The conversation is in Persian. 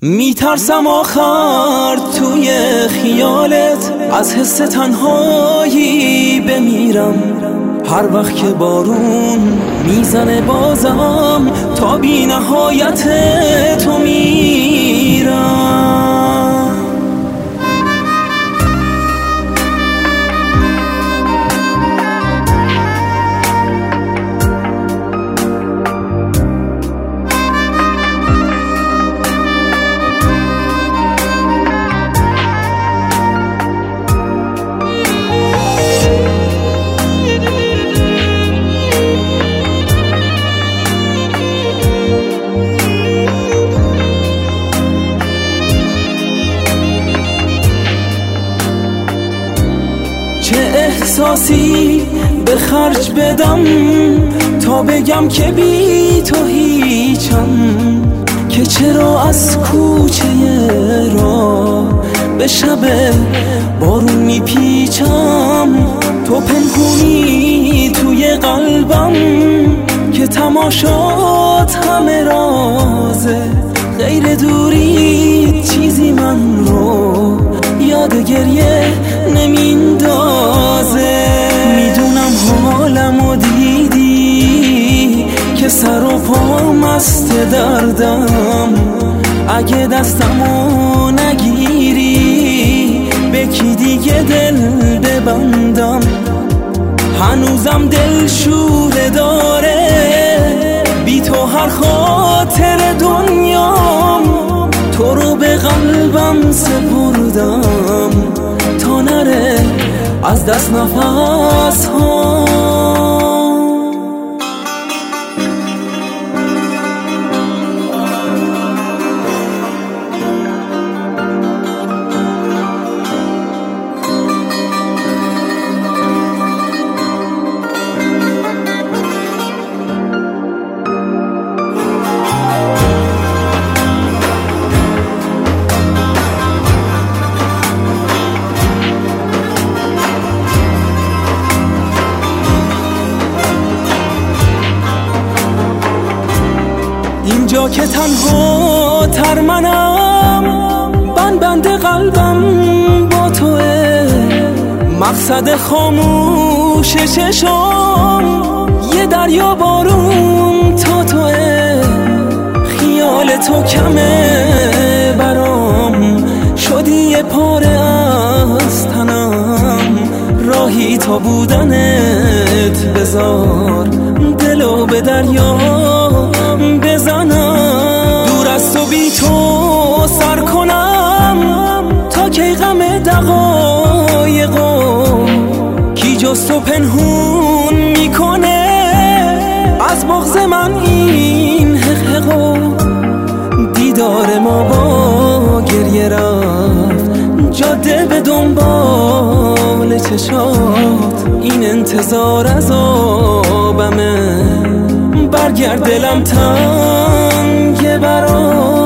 میترسم آخر توی خیالت از حس تنهایی بمیرم. هر وقت که بارون میزنه بازم تا بی نهایت تو میرم. چه احساسی به خرج بدم تا بگم که بی تو هیچم، که چرا از کوچه راه به شب بارون میپیچم. تو پنهونی توی قلبم که تماشات همه رازه، غیر دوری چیزی من رو یاد گریه نمیندازه. میدونم حالمو دیدی که سر و پا مست دردم، اگه دستمو نگیری به کی دیگه دل ببندم. هنوزم دل شوره داره بی تو هر خاطر دنیام، تو رو به قلبم سپردم تا نره از دست نفس ها. اینجا که تنها تر منم، بند قلبم با توه، مقصد خاموش چشم یه دریا بارون تا توه. خیال تو کمه برام، شدی یه پاره از تنم، راهی تا بودنت بذار دلو به دریا بزنم. دور از تو بی تو سر کنم تا کی غم دقایقو، کی جز تو پنهون میکنه از بغض من این حقحقو. دیدار ما با گریه رفت جاده به دنبال چشات، این انتظار عذابمه، برگرد دلم تنگه برات.